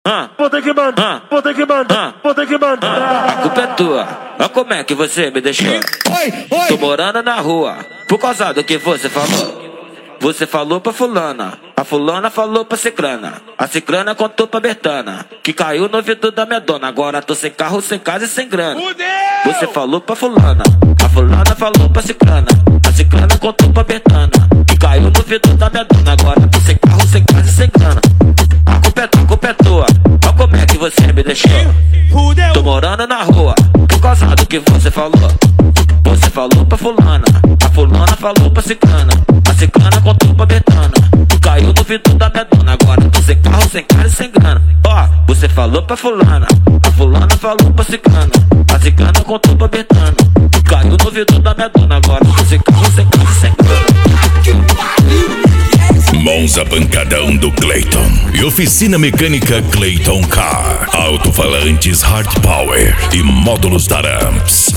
vou ter que mandar, vou ter que mandar, vou ter que mandar. A culpa é tua, olha como é que você me deixou. Tô morando na rua, por causa do que você falou. Você falou pra fulana, a fulana falou pra cicrana, a cicrana contou pra Bertana, que caiu no ouvido da minha dona. Agora tô sem carro, sem casa e sem grana. Você falou pra fulana, a fulana falou pra cicrana, a cicrana contou pra Bertana, que caiu no ouvido da minha dona. Agora tô sem carro, sem casa e sem grana. A culpa é tua, olha como é que você me deixou. Tô morando na rua, por causa do que você falou. Você falou pra fulana, a fulana falou pra cicrana, a cicrana contou pra Bertana, que caiu no ouvido da minha dona. Agora tô sem carro, sem casa e sem grana. Você falou pra fulana, a fulana falou pra cicrana, a cicrana contou pra Bertana, que caiu no ouvido da minha dona. Agora tô sem carro, sem casa e sem grana. Monza Pancadão do Clayton e Oficina Mecânica Clayton Car. Alto-falantes Hard Power e módulos da Ramps.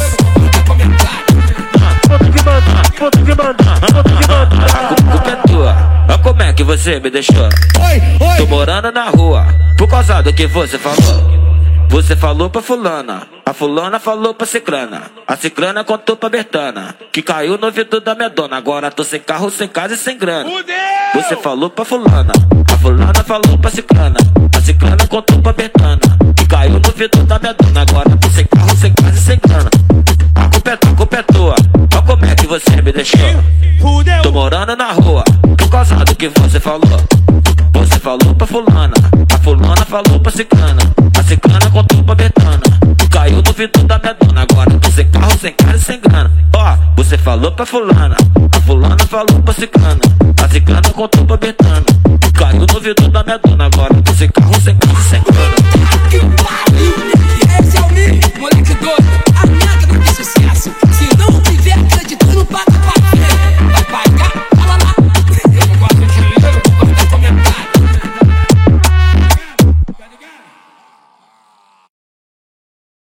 Vou ter que mandar, vou ter que mandar, vou ter que mandar. A culpa é tua, olha como é que você me deixou. Tô morando na rua, por causa do que você falou. Você falou pra fulana, a fulana falou pra cicrana, a cicrana contou pra Bertana, que caiu no ouvido da minha dona. Agora tô sem carro, sem casa e sem grana. Você falou pra fulana, a fulana falou pra cicrana, a cicrana contou pra Bertana, que caiu no ouvido da minha dona. Agora tô sem carro, sem casa e sem grana. A culpa é tua, olha como é que você me deixou. Tô morando na rua, por causa do que você falou. Você falou pra fulana, a fulana falou pra cicrana, a cicrana contou pra Bertana, que caiu no ouvido da minha dona. Agora tô sem carro, sem casa e sem grana. Você falou pra fulana, a fulana falou pra cicrana, a cicrana contou pra Bertana, que caiu no ouvido da minha dona. Agora tô sem carro, sem casa e sem grana.